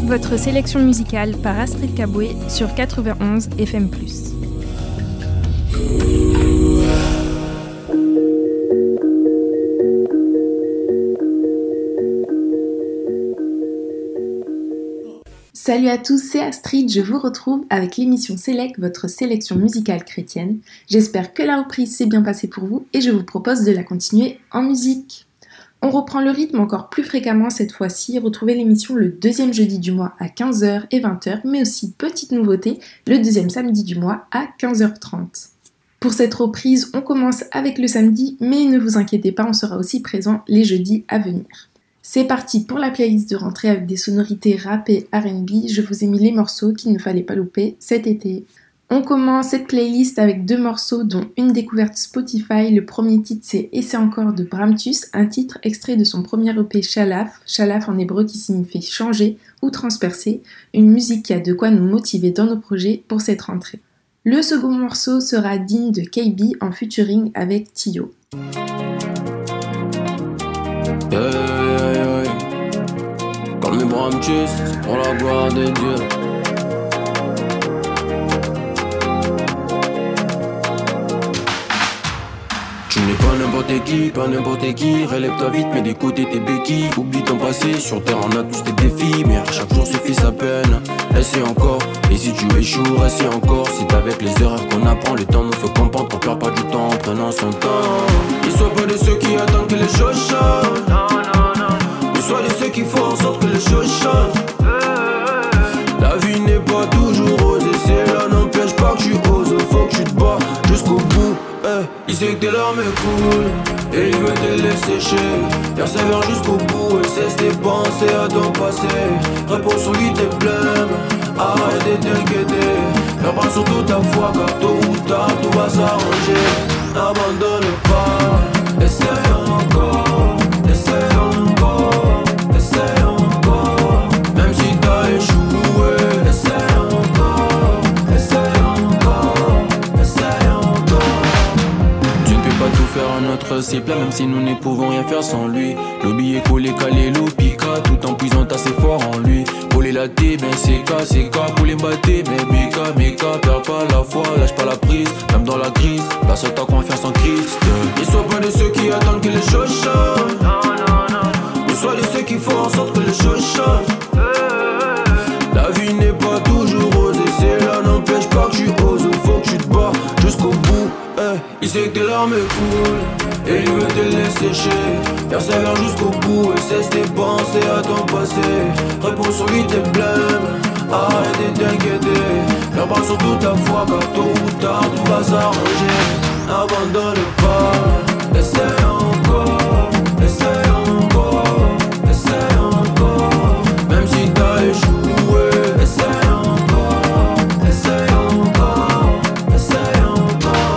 votre sélection musicale par Astrid Kaboué sur 91 FM+. Salut à tous, c'est Astrid, je vous retrouve avec l'émission Select, votre sélection musicale chrétienne. J'espère que la reprise s'est bien passée pour vous et je vous propose de la continuer en musique. On reprend le rythme encore plus fréquemment cette fois-ci, retrouvez l'émission le deuxième jeudi du mois à 15h et 20h, mais aussi, petite nouveauté, le deuxième samedi du mois à 15h30. Pour cette reprise, on commence avec le samedi, mais ne vous inquiétez pas, on sera aussi présent les jeudis à venir. C'est parti pour la playlist de rentrée avec des sonorités rap et R&B, je vous ai mis les morceaux qu'il ne fallait pas louper cet été. On commence cette playlist avec 2 morceaux dont une découverte Spotify. Le premier titre c'est « Et c'est encore » de Bramtus, un titre extrait de son premier EP Shalaf, Shalaf en hébreu qui signifie changer ou transpercer, une musique qui a de quoi nous motiver dans nos projets pour cette rentrée. Le second morceau sera Digne de KB en featuring avec Tio. Comme les Bramtus, c'est pour la gloire de Dieu. Tu n'es pas n'importe qui, relève-toi vite, mets des côtés tes béquilles. Oublie ton passé, sur terre on a tous tes défis, mais à chaque jour suffit sa peine. Essaie encore, et si tu échoues, essaie encore. C'est avec les erreurs qu'on apprend, le temps nous fait comprendre qu'on perd pas du temps en prenant son temps. Ne sois pas de ceux qui attendent que les choses changent. Ne sois de ceux qui font en sorte que les choses changent. La vie n'est pas toujours rose et cela n'empêche pas que tu oses. Faut que tu te bats jusqu'au bout. Il sait que tes larmes coulent et il veut te laisser sécher. Persévère jusqu'au bout et cesse tes pensées à ton passé. Réponds sur lui tes blêmes, arrête de t'inquiéter. Perds pas surtout ta foi car tôt ou tard tout va s'arranger. Abandonne pas, essaie encore, essaie encore, essaie encore. Même si t'as échoué, essaie encore, essaie encore, essaie encore. Tu ne peux pas tout faire à notre cible, même si nous ne pouvons rien faire sans lui. L'oublier, coller, caler, l'oupika, tout en puisant assez fort en lui. Voler la thé, ben c'est K, couler maté, mais méca, perds pas la foi, lâche pas la prise, même dans la crise, place ta confiance en Christ. Ne sois pas de ceux qui attendent que les choses changent. Ne sois de ceux qui font en sorte que les choses changent. La vie n'est pas toujours rose et cela n'empêche pas que tu oses. Faut que tu te bats jusqu'au bout. Il sait que tes larmes coulent et il veut te laisser sécher. Persévère jusqu'au bout et cesse tes pensées à ton passé. Réponds sur lui tes blêmes, arrête de t'inquiéter. Perds pas surtout ta foi car tôt ou tard tout va s'arranger. Abandonne pas, essaie encore, essaie encore, essaie encore. Même si t'as échoué, essaie encore, essaie encore, essaie encore.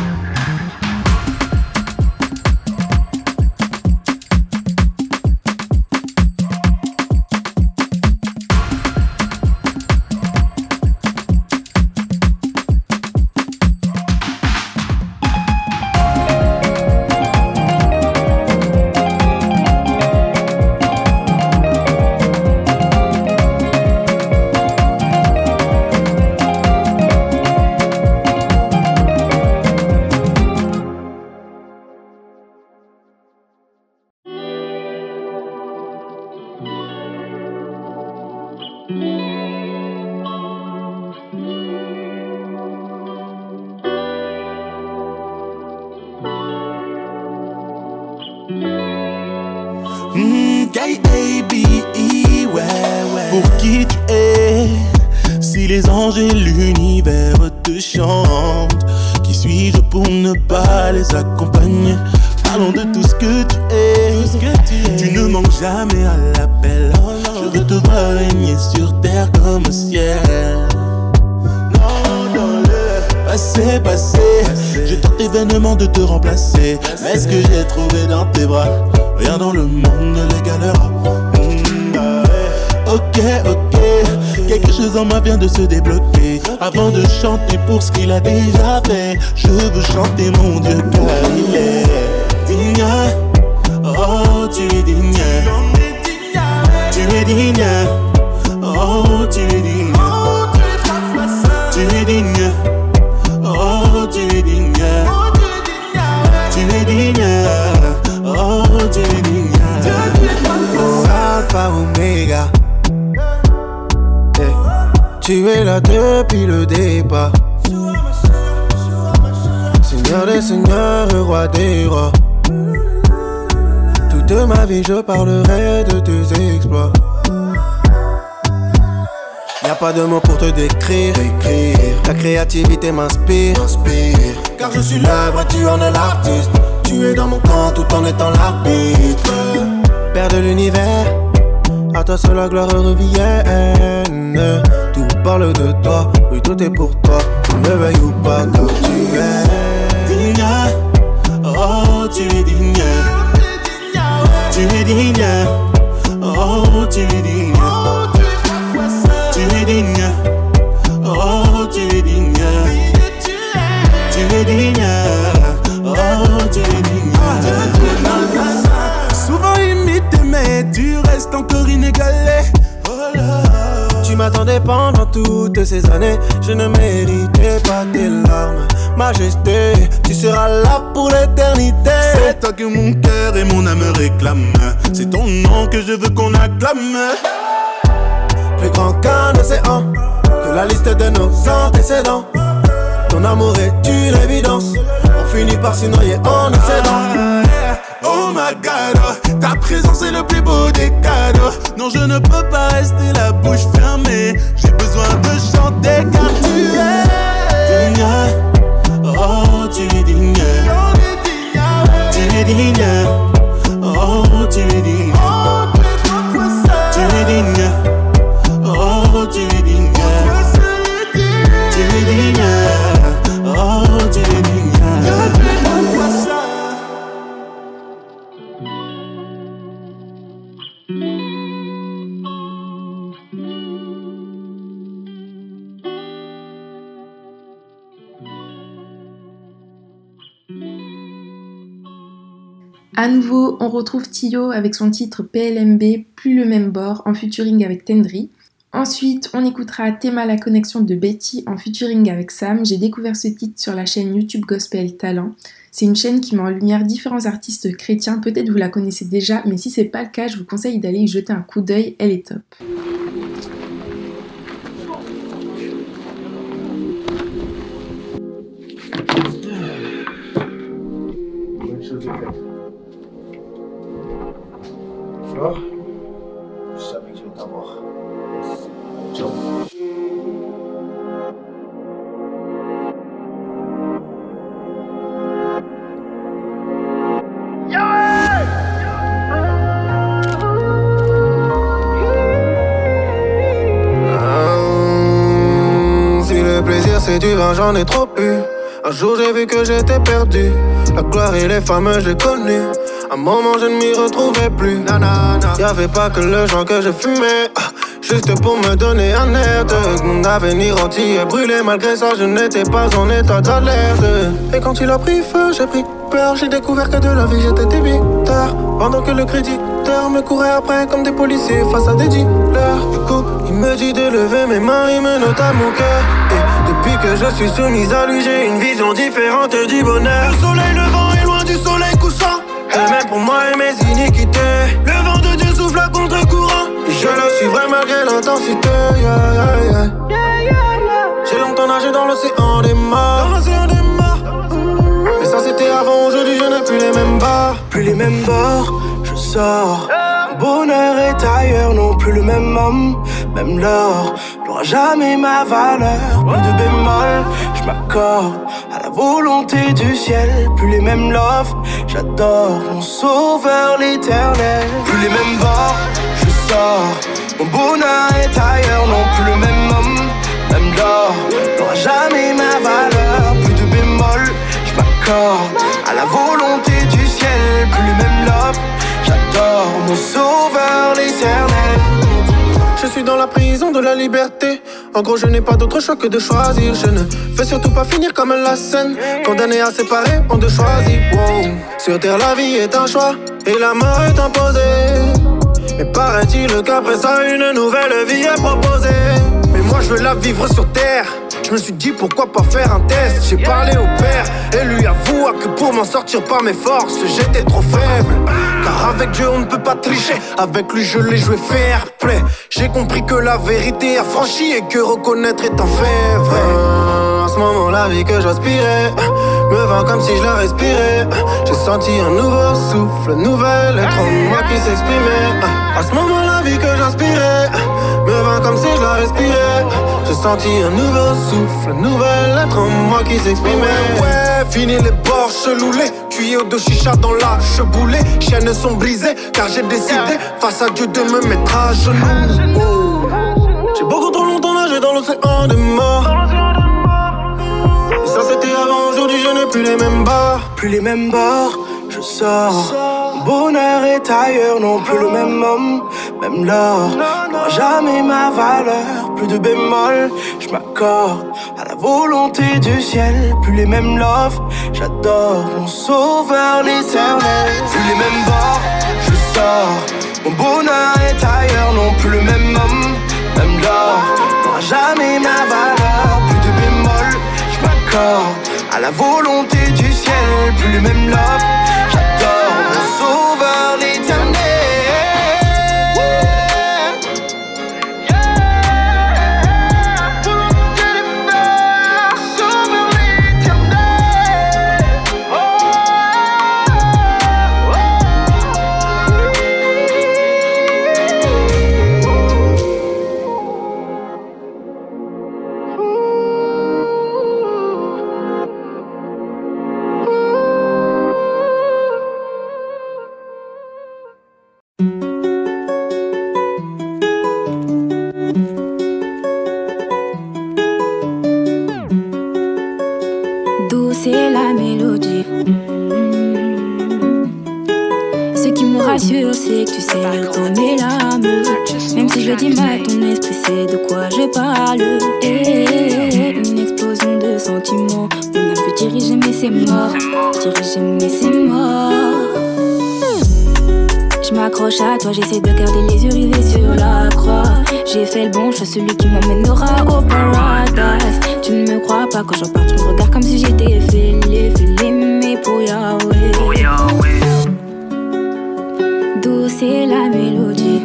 K-A-B-E, ouais. Pour qui tu es? Si les anges et l'univers te chantent, qui suis-je pour ne pas les accompagner? Parlons de tout ce que tu es. Tu ne manques jamais à l'appel. Je veux te voir régner sur terre comme au ciel. Non, dans le passé, j'ai tenté vainement de te remplacer. Mais ce que j'ai trouvé dans tes bras, rien dans le monde ne l'égalera. Ok, quelque chose en moi vient de se débloquer. Avant de chanter pour ce qu'il a déjà fait, je veux chanter mon Dieu car il est digne. Oh, tu es digne. Tu es digne. Oh, Oh, tu es digne. Tu es digne. Oh, tu es digne. Tu es digne. Oh, tu es digne. Alpha Omega. Tu es là depuis le départ. Seigneur des seigneurs, roi des rois. Toute ma vie je parlerai de tes exploits. Y'a pas de mots pour te décrire. Ta créativité m'inspire. Car je suis l'œuvre et tu en es l'artiste. Tu es dans mon camp tout en étant l'arbitre. Père de l'univers, à toi seule la gloire revienne. Tout parle de toi, oui tout est pour toi. On le veuille ou pas car tu es digne. Oh tu es digne. Tu es digne. Oh tu es digne. Tu es digne. Oh tu es digne. Tu es digne. Oh tu es digne. Souvent imité mais tu restes encore inégalé. Oh là. Tu m'attendais pendant toutes ces années. Je ne méritais pas tes larmes. Majesté, tu seras là pour l'éternité. C'est toi que mon cœur et mon âme réclament. C'est ton nom que je veux qu'on acclame. Plus grand qu'un océan, que la liste de nos antécédents. Ton amour est une évidence. On finit par s'y noyer en excédant. Oh my God, ta présence est le plus beau des cadeaux. Non, je ne peux pas rester la bouche fermée. J'ai besoin de chanter car tu es digne. Oh, tu es digne. Tu es digne. Oh, tu es digne. Tu es digne. Oh, tu es digne. Tu es digne. Oh, tu es digne. À nouveau, on retrouve Tio avec son titre PLMB, Plus le même bord, en featuring avec Tendry. Ensuite, on écoutera Théma la connexion de Betty en featuring avec Sam. J'ai découvert ce titre sur la chaîne YouTube Gospel Talent. C'est une chaîne qui met en lumière différents artistes chrétiens. Peut-être vous la connaissez déjà, mais si c'est pas le cas, je vous conseille d'aller y jeter un coup d'œil, elle est top. Flore, je savais que je vais t'avoir. Ciao. Si le plaisir c'est du vin, j'en ai trop bu. Un jour j'ai vu que j'étais perdu. La gloire et les femmes j'ai connu. Un moment je ne m'y retrouvais plus. Y'avait pas que le joint que je fumais, juste pour me donner un air de mon avenir entier est brûlé. Malgré ça je n'étais pas en état d'alerte. Et quand il a pris feu j'ai pris peur. J'ai découvert que de la vie j'étais débiteur. Pendant que le créditeur me courait après comme des policiers face à des dealers. Du coup il me dit de lever mes mains, il me note à mon cœur. Et depuis que je suis soumise à lui j'ai une vision différente du bonheur. Le soleil levant est loin du soleil couchant. Et même pour moi et mes iniquités, le vent de Dieu souffle à contre-courant. Et je le suivrai malgré l'intensité. J'ai longtemps nagé dans l'océan des morts. Mais ça c'était avant, aujourd'hui je n'ai plus les mêmes bords. Plus les mêmes bords, je sors. Mon bonheur est ailleurs, non plus le même homme. Même l'or n'aura jamais ma valeur. Plus de bémol, je m'accorde à la volonté du ciel. Plus les mêmes loves, j'adore mon sauveur l'éternel. Plus les mêmes bords, je sors. Mon bonheur est ailleurs, non plus le même homme. Même l'or n'aura jamais ma valeur. Plus de bémol, je m'accorde à la volonté du ciel. Plus les mêmes loves, j'adore mon sauveur l'éternel. Je suis dans la prison de la liberté. En gros je n'ai pas d'autre choix que de choisir. Je ne veux surtout pas finir comme la scène, condamné à séparer en deux choisis. Wow. Sur terre la vie est un choix et la mort est imposée. Mais paraît-il qu'après ça une nouvelle vie est proposée. Mais moi je veux la vivre sur terre. Je me suis dit pourquoi pas faire un test. J'ai parlé au père et lui avoua que pour m'en sortir par mes forces j'étais trop faible. Car avec Dieu on ne peut pas tricher. Avec lui je l'ai joué fair play. J'ai compris que la vérité a franchi et que reconnaître est un fait vrai. À ce moment la vie que j'aspirais me vint comme si je la respirais. J'ai senti un nouveau souffle, nouvel être en moi qui s'exprimait. À ce moment la vie que j'aspirais me vint comme si je la respirais. J'ai senti un nouveau souffle, nouvel être en moi qui s'exprimait. Ouais, fini les bords chelous, les tuyaux de chicha dans la cheboulée. Chaînes sont brisées car j'ai décidé face à Dieu de me mettre à genoux. Oh. J'ai beaucoup trop longtemps nagé dans l'océan des morts. Et ça c'était avant, aujourd'hui je n'ai plus les mêmes bords. Plus les mêmes bords, je sors. Mon bonheur est ailleurs, non plus le même homme, même l'or n'aura jamais ma valeur. Plus de bémol, je m'accorde à la volonté du ciel. Plus les mêmes loves, j'adore mon sauveur l'éternel. Plus les mêmes bords, je sors. Mon bonheur est ailleurs, non plus le même homme, même l'or n'aura jamais ma valeur. Plus de bémol, je m'accorde à la volonté du ciel. Plus les mêmes loves, j'adore mon sauveur l'éternel. C'est la mélodie. Ce qui me rassure, c'est que tu sais lire dans mes larmes. Même si je le dis mal, ton esprit sait de quoi je parle. Et une explosion de sentiments. On a pu diriger mais c'est mort. Diriger mais c'est mort. Je m'accroche à toi, j'essaie de garder les yeux rivés sur la croix. J'ai fait le bon choix, celui qui m'emmènera au paradise. Tu ne me crois pas quand je repars, tu me regardes comme si j'étais fêlé, mais pour Yahweh. Douce est la mélodie,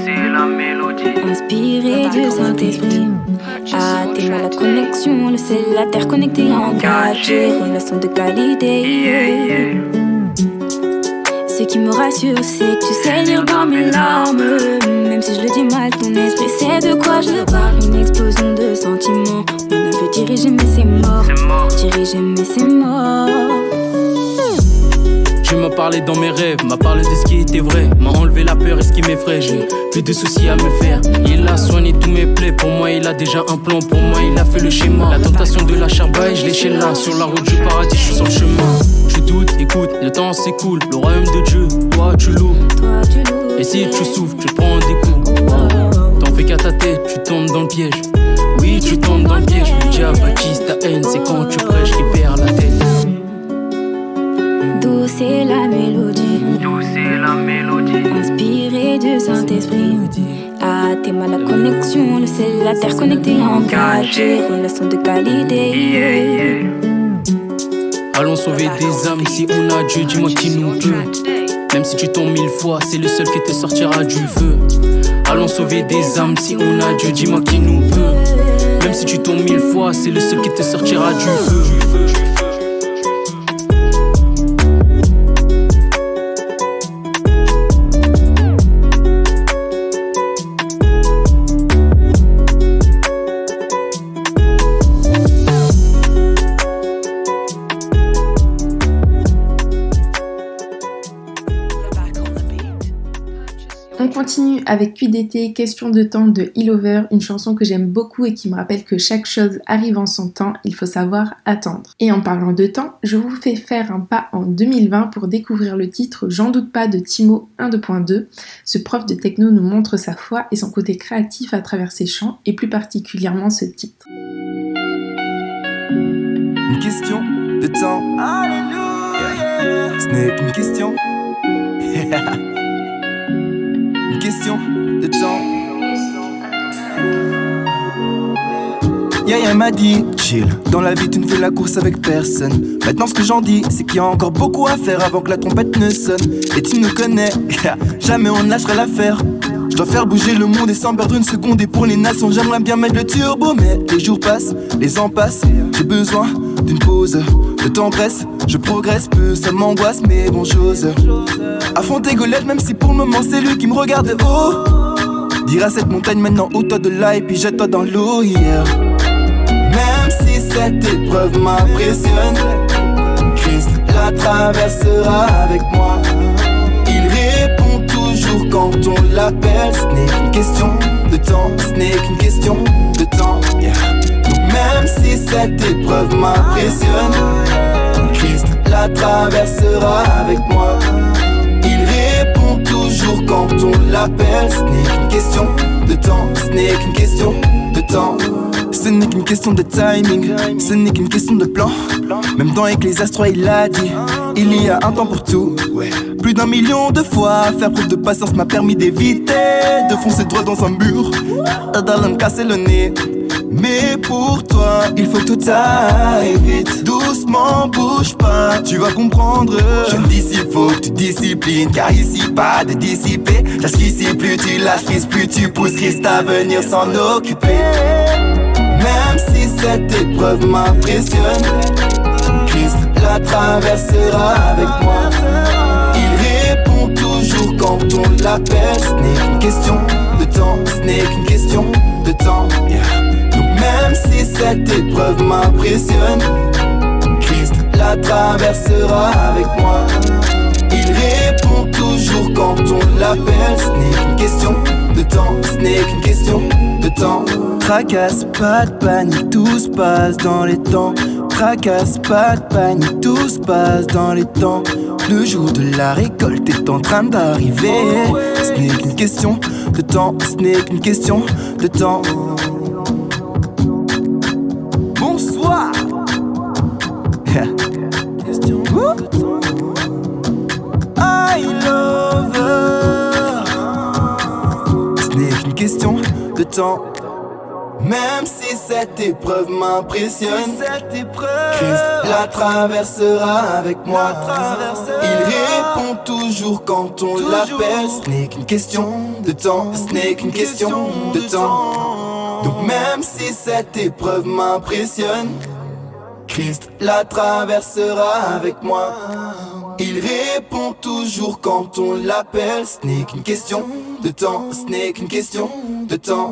inspirée du Saint-Esprit. Ah, t'es mal la connexion, le ciel, la terre connectée en 4G. Relation de qualité. Ce qui me rassure, c'est que tu sais lire dans mes larmes. Même si je le dis mal, ton esprit sait de quoi je parle. Une explosion de sentiments. On a veut diriger mais c'est mort. Diriger mais c'est mort. Tu m'as parlé dans mes rêves, m'a parlé de ce qui était vrai. M'a enlevé la peur et ce qui m'effraie. J'ai plus de soucis à me faire. Il a soigné tous mes plaies. Pour moi il a déjà un plan. Pour moi il a fait le schéma. La tentation de la charbaille, je l'ai chez là. Sur la route du paradis, je suis sur le chemin. Je doute, écoute, le temps s'écoule. Le royaume de Dieu, toi tu loues. Et si tu souffres, tu prends des coups. T'en fais qu'à ta tête, tu tombes dans le piège. Oui, tu tombes dans le piège. Le diable attise ta haine, c'est quand tu prêches qu'il perd la tête. Douce est la mélodie, inspirée du Saint-Esprit. Ah, t'es mal la connexion, le ciel, la terre connectée en 4G. Relation de qualité. Allons sauver des âmes si on a Dieu, dis-moi qui nous peut. Même si tu tombes 1000 fois, c'est le seul qui te sortira du feu. Allons sauver des âmes si on a Dieu, dis-moi qui nous peut. Même si tu tombes 1000 fois, c'est le seul qui te sortira du feu. On continue avec QDT, Question de temps de Illover, une chanson que j'aime beaucoup et qui me rappelle que chaque chose arrive en son temps, il faut savoir attendre. Et en parlant de temps, je vous fais faire un pas en 2020 pour découvrir le titre J'en doute pas de Timo 1.2. Ce prof de techno nous montre sa foi et son côté créatif à travers ses chants et plus particulièrement ce titre. Une question de temps. Alléluia. Ce n'est qu'une question. Une question de temps. Yaya m'a dit, chill, dans la vie tu ne fais la course avec personne. Maintenant ce que j'en dis, c'est qu'il y a encore beaucoup à faire avant que la trompette ne sonne. Et tu nous connais, jamais on ne lâchera l'affaire. Je dois faire bouger le monde et sans perdre une seconde. Et pour les nations j'aimerais bien mettre le turbo. Mais les jours passent, les ans passent, j'ai besoin d'une pause. Le temps presse, je progresse peu, ça m'angoisse mais bon j'ose. Affronter Golette même si pour le moment c'est lui qui me regarde de haut. Dire à cette montagne maintenant ôte-toi de là et puis jette-toi dans l'eau, yeah. Même si cette épreuve m'impressionne, Christ la traversera avec moi. Il répond toujours quand on l'appelle. Ce n'est qu'une question de temps, ce n'est qu'une question de temps, yeah. Donc même si cette épreuve m'impressionne, Christ la traversera avec moi. Il répond toujours quand on l'appelle. Ce n'est qu'une question de temps, ce n'est qu'une question de temps. Ce n'est qu'une question de timing, ce n'est qu'une question de plan. Même dans Ecclésiaste 3 il a dit, il y a un temps pour tout, ouais. Plus d'1 million de fois, faire preuve de patience m'a permis d'éviter de foncer droit dans un mur, d'aller me casser le nez. Mais pour toi, il faut que tout aille vite. Doucement, bouge pas, tu vas comprendre. Jeune disciple, faut que tu disciplines, car ici pas de dissiper. Jusqu'ici plus tu lâches prise, plus tu pousses Christ à venir s'en occuper. Même si cette épreuve m'impressionne, Christ la traversera avec moi. Il répond toujours quand on l'appelle. Ce n'est qu'une question de temps, ce n'est qu'une question de temps, yeah. Donc même si cette épreuve m'impressionne, Christ la traversera avec moi. Il répond toujours quand on l'appelle. Ce n'est qu'une question de temps, ce n'est qu'une question de temps. Tracasse, pas de panique, tout se passe dans les temps. Tracasse, pas de panique, tout se passe dans les temps. Le jour de la récolte est en train d'arriver. Ce n'est qu'une question de temps, ce n'est qu'une question de temps. Bonsoir. I love her. Ce n'est qu'une question de temps. Même si cette épreuve m'impressionne, Christ la traversera avec moi. Il répond toujours quand on l'appelle. Ce n'est qu'une question de temps, ce n'est qu'une question de temps. Donc même si cette épreuve m'impressionne, Christ la traversera avec moi. Il répond toujours quand on l'appelle. Ce n'est qu'une question de temps, ce n'est qu'une question de temps.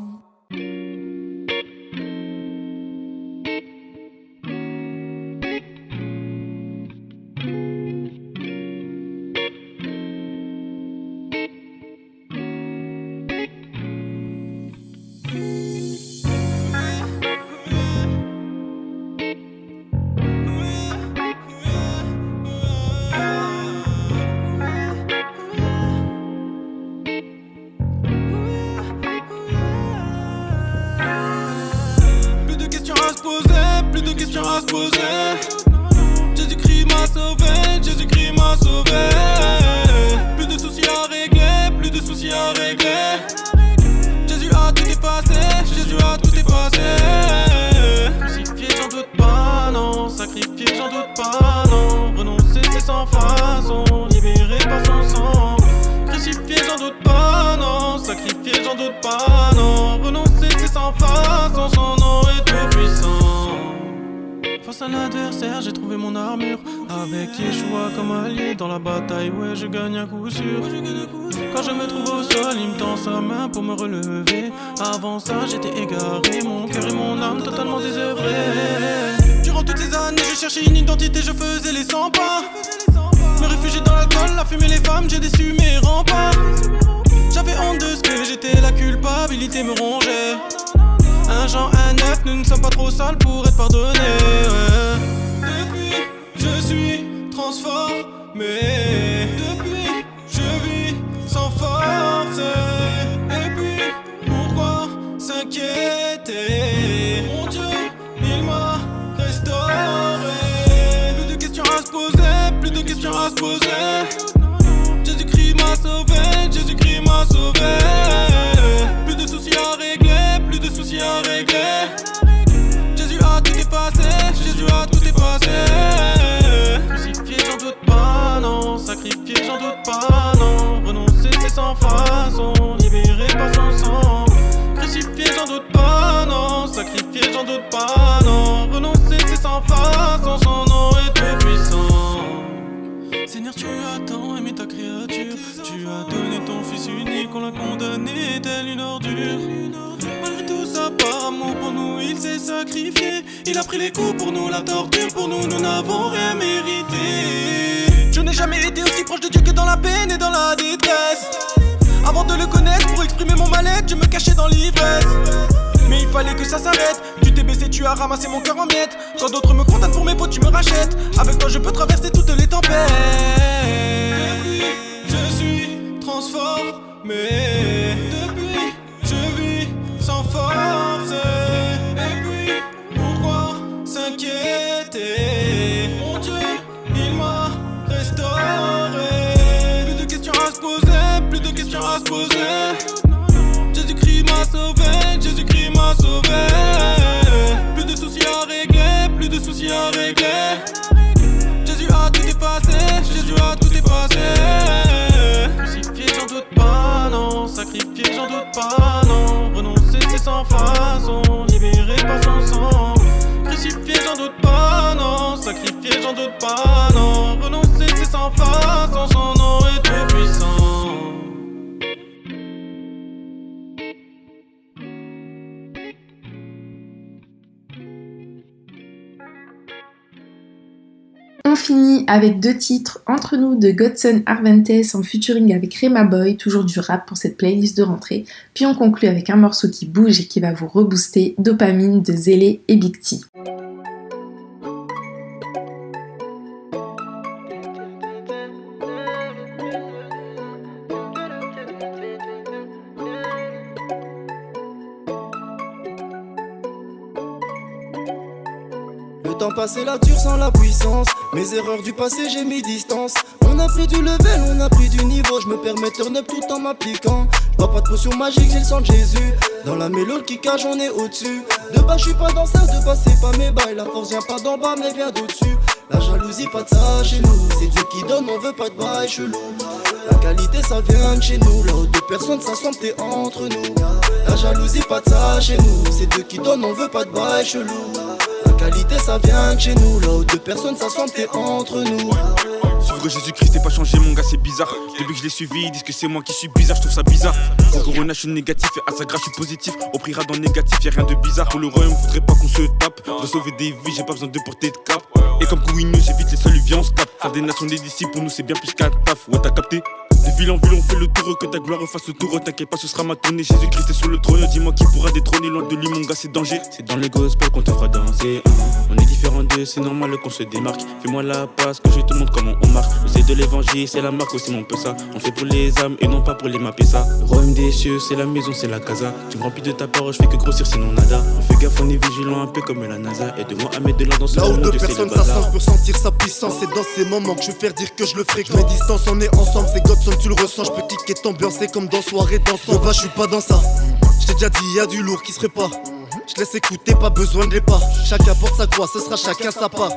Jésus-Christ m'a sauvé, Jésus-Christ m'a sauvé. Plus de soucis à régler, plus de soucis à régler. Jésus a tout effacé, Jésus a tout effacé. Crucifié, j'en doute pas, non. Sacrifié, j'en doute pas, non. Renoncer, c'est sans façon. Libéré par son sang. Crucifié, j'en doute pas, non. Sacrifié, j'en doute pas, non. Renoncer, c'est sans façon. Son nom est tout puissant. Face à l'adversaire, j'ai trouvé mon armure. Avec Yeshua comme allié dans la bataille, ouais, je gagne à coup sûr. Quand je me trouve au sol, il me tend sa main pour me relever. Avant ça, j'étais égaré, mon cœur et mon âme totalement désœuvrés. Durant toutes ces années, je cherchais une identité, je faisais les 100 pas. Me réfugier dans l'alcool, la fumée, les femmes, j'ai déçu mes remparts. J'avais honte de ce que j'étais, la culpabilité me rongeait. Un Jean, un 9, nous ne sommes pas trop sales pour être pardonnés, ouais. Depuis, je suis transformé. Depuis, je vis sans force. Et puis, pourquoi s'inquiéter? Mon Dieu, il m'a restauré. Plus de questions à se poser, plus de questions à se poser. Jésus-Christ m'a sauvé, Jésus-Christ m'a sauvé. Plus de soucis à régler, plus de soucis à régler. Jésus a tout effacé, Jésus a tout effacé. Crucifié, j'en doute pas, non. Sacrifié, j'en doute pas, non. Renoncer, c'est sans façon. Libéré par son sang. Crucifié, j'en doute pas, non. Sacrifié, j'en doute pas, non. Renoncer, c'est sans façon. Son nom est tout puissant. Seigneur, tu as tant aimé ta créature. Tu as donné ton fils unique, on l'a condamné tel une ordure. Malgré tout ça, par amour pour nous, il s'est sacrifié. Il a pris les coups pour nous, la torture pour nous, nous n'avons rien mérité. Je n'ai jamais été aussi proche de Dieu que dans la peine et dans la détresse. Avant de le connaître, pour exprimer mon mal-être, je me cachais dans l'ivresse. Mais il fallait que ça s'arrête. Tu t'es baissé, tu as ramassé mon cœur en miettes. Quand d'autres me condamnent pour mes fautes, tu me rachètes. Avec toi je peux traverser toutes les tempêtes. Depuis, je suis transformé. Depuis, je vis sans force. Et puis, pourquoi s'inquiéter? Mon Dieu, il m'a restauré. Plus de questions à se poser, plus de questions à se poser. Jésus-Christ m'a sauvé, Jésus-Christ m'a sauvé. Plus de soucis à régler, plus de soucis à régler. Jésus a tout effacé, Jésus a tout effacé. Crucifié, j'en doute pas, non. Sacrifié, j'en doute pas, non. Renoncer, c'est sans façon. Libéré par son sang. Crucifié, j'en doute pas, non. Sacrifié, j'en doute pas, non. Renoncer, c'est sans façon. Son nom est tout puissant. On finit avec 2 titres Entre nous de Godson Arventes en featuring avec Rema Boy, toujours du rap pour cette playlist de rentrée. Puis on conclut avec un morceau qui bouge et qui va vous rebooster, Dopamine de Zélé et Big T. Le temps passé là dure sans la puissance. Mes erreurs du passé j'ai mis distance. On a pris du level, on a pris du niveau. Je me permets de turn up tout en m'appliquant. J'bois pas de potion magique, j'ai le sang de Jésus. Dans la mélodie qui cache on est au-dessus. De bas je suis pas dans ça, de bas c'est pas mes bails. La force vient pas d'en bas mais vient d'au-dessus. La jalousie pas de ça chez nous. C'est Dieu qui donne, on veut pas de bail chelou. La qualité ça vient de chez nous. Là où 2 personnes s'assemblent t'es entre nous. La jalousie pas de ça chez nous. C'est Dieu qui donne, on veut pas de bail chelou. Qualité ça vient de chez nous, là où 2 personnes s'assemblent t'es entre nous. Suivre Jésus-Christ n'est pas changé mon gars c'est bizarre. Depuis que je l'ai suivi ils disent que c'est moi qui suis bizarre. Je trouve ça bizarre. Au Corona je suis négatif et à sa grâce je suis positif. Au priera dans le négatif y'a rien de bizarre. Pour le royaume faudrait pas qu'on se tape. De sauver des vies j'ai pas besoin de porter de cap. Et comme Kouignou j'évite les seuls viens on se tape. Faire des nations des disciples pour nous c'est bien plus qu'un taf. Ouais t'as capté. De ville en ville on fait le tour, que ta gloire fasse le tour. T'inquiète pas ce sera ma tournée, Jésus-Christ est sur le trône. Dis-moi qui pourra détrôner, loin de lui mon gars c'est danger. C'est dans le gospel qu'on te fera danser. On est différents d'eux, c'est normal qu'on se démarque. Fais-moi la passe, que je te montre comment on marche. Le c'est de l'évangile, c'est la marque aussi mon peu ça. On fait pour les âmes et non pas pour les mapper ça. Le royaume des cieux, c'est la maison, c'est la casa. Tu me remplis de ta parole, je fais que grossir sinon nada. On fait gaffe, on est vigilant un peu comme la NASA. Aide-moi à mettre de l'ordre dans ce monde. Là où 2 personnes s'assemblent, je peux sentir sa puissance. C'est dans ces moments que je vais faire dire que je le ferai. Je mets distance, on est ensemble, c'est Godson, tu le ressens. Je peux kicker t'ambiance, c'est comme dans soirée dansant. Bah je suis pas dans ça. Je t'ai déjà dit, y'a du lourd qui se prépare. Je laisse écouter, pas besoin de les pas. Chacun porte sa croix, ce sera chacun sa part.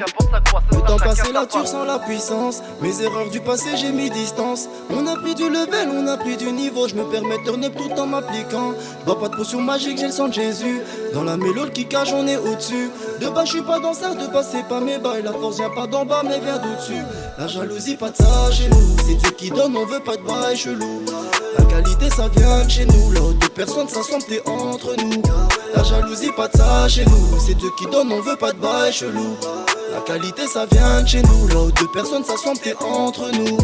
Le temps passé là tu ressens la puissance. Mes erreurs du passé j'ai mis distance. On a pris du level, on a pris du niveau. Je me permets de turn up tout en m'appliquant. J'bois pas de potion magique, j'ai le sang de Jésus. Dans la mélodie qui cache on est au-dessus. De bas je suis pas dans ça, de bas c'est pas mes bails. La force vient pas d'en bas mais vient d'au-dessus. La jalousie pas de ça chez nous. C'est Dieu qui donne, on veut pas de bail chelou. La qualité ça vient de chez nous. Là où 2 personnes s'assemblent t'es entre nous. La jalousie pas de ça chez nous. C'est Dieu qui donne, on veut pas de bail chelou. La qualité ça vient de chez nous. Là où 2 personnes s'assemblent t'es entre nous.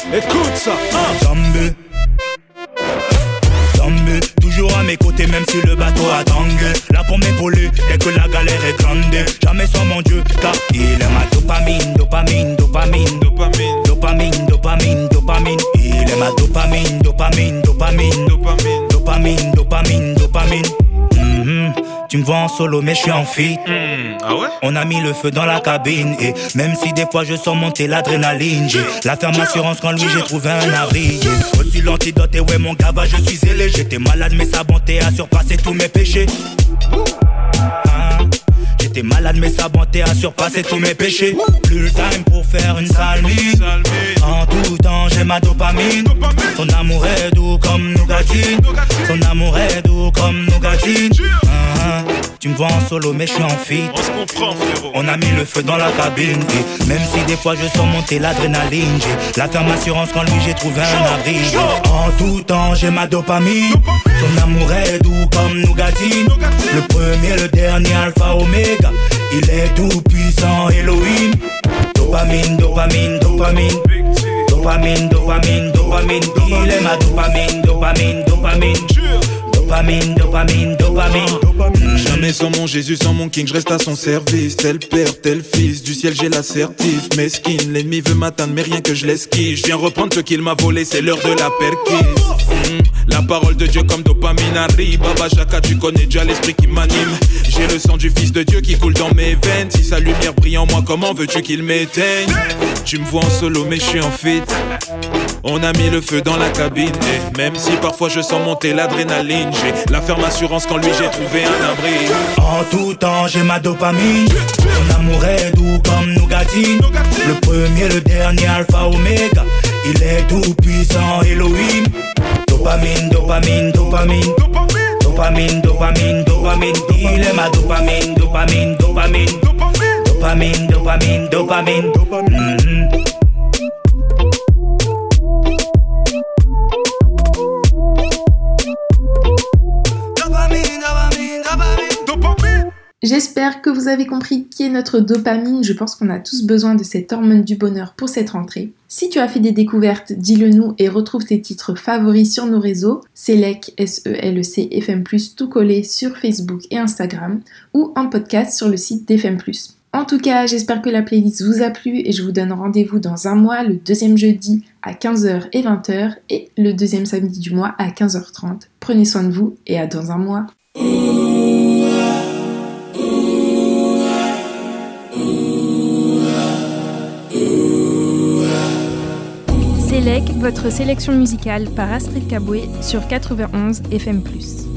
Écoute ça, Zambé, Zambé, toujours à mes côtés même si le bateau a tangué. Là pour m'épauler dès que la galère est grande. Jamais sans mon Dieu car il est ma dopamine, dopamine, dopamine, dopamine, dopamine, dopamine, dopamine. Il est ma dopamine, dopamine, dopamine, dopamine, dopamine, dopamine, dopamine. Tu me vois en solo mais je suis en feat. Ah ouais? On a mis le feu dans la cabine. Et même si des fois je sens monter l'adrénaline, j'ai la ferme assurance quand lui j'ai trouvé un abri. Aussi l'antidote et ouais mon gars bah je suis zélé. J'étais malade mais sa bonté a surpassé tous mes péchés. J'étais malade mais sa bonté a surpassé tous mes péchés. Plus le time pour faire une sale mine. En tout temps j'ai ma dopamine. Son amour est doux comme nougatine. Son amour est doux comme nougatine. Tu me vois en solo mais je suis en feat. On se comprend frérot. On a mis le feu dans la cabine. Et même si des fois je sens monter l'adrénaline, j'ai la ferme assurance quand lui j'ai trouvé un abri. En tout temps j'ai ma dopamine. Son amour est doux comme nougatine. Le premier, le dernier, alpha, oméga. Il est tout puissant, Elohim. Dopamine, dopamine, dopamine. Dopamine, dopamine, dopamine. Il est ma dopamine, dopamine, dopamine. Dopamine, dopamine, dopamine. Jamais sans mon Jésus, sans mon King, je reste à son service. Tel père, tel fils, du ciel j'ai l'assertif. Mesquine, l'ennemi veut m'atteindre mais rien que je l'esquive. Je viens reprendre ce qu'il m'a volé, c'est l'heure de la perquise. La parole de Dieu comme dopamine arrive. Baba Chaka, tu connais déjà l'esprit qui m'anime. J'ai le sang du fils de Dieu qui coule dans mes veines. Si sa lumière brille en moi, comment veux-tu qu'il m'éteigne? Tu me vois en solo mais je suis en feat. On a mis le feu dans la cabine. Et même si parfois je sens monter l'adrénaline, j'ai la ferme assurance quand lui j'ai trouvé un abri. En tout temps j'ai ma dopamine. Son amour est doux comme nougatine. Le premier, le dernier, alpha, oméga. Il est tout puissant, Elohim. Dopamine, dopamine, dopamine. Dopamine, dopamine, dopamine. Il est ma dopamine, dopamine, dopamine. Dopamine, dopamine, dopamine, dopamine. J'espère que vous avez compris qui est notre dopamine. Je pense qu'on a tous besoin de cette hormone du bonheur pour cette rentrée. Si tu as fait des découvertes, dis-le nous et retrouve tes titres favoris sur nos réseaux, Selec, SELEC, FM+, tout collé sur Facebook et Instagram, ou en podcast sur le site d'FM+. En tout cas, j'espère que la playlist vous a plu et je vous donne rendez-vous dans un mois, le deuxième jeudi à 15h et 20h et le deuxième samedi du mois à 15h30. Prenez soin de vous et à dans un mois. Selec, votre sélection musicale par Astrid Kaboué sur 91 FM+.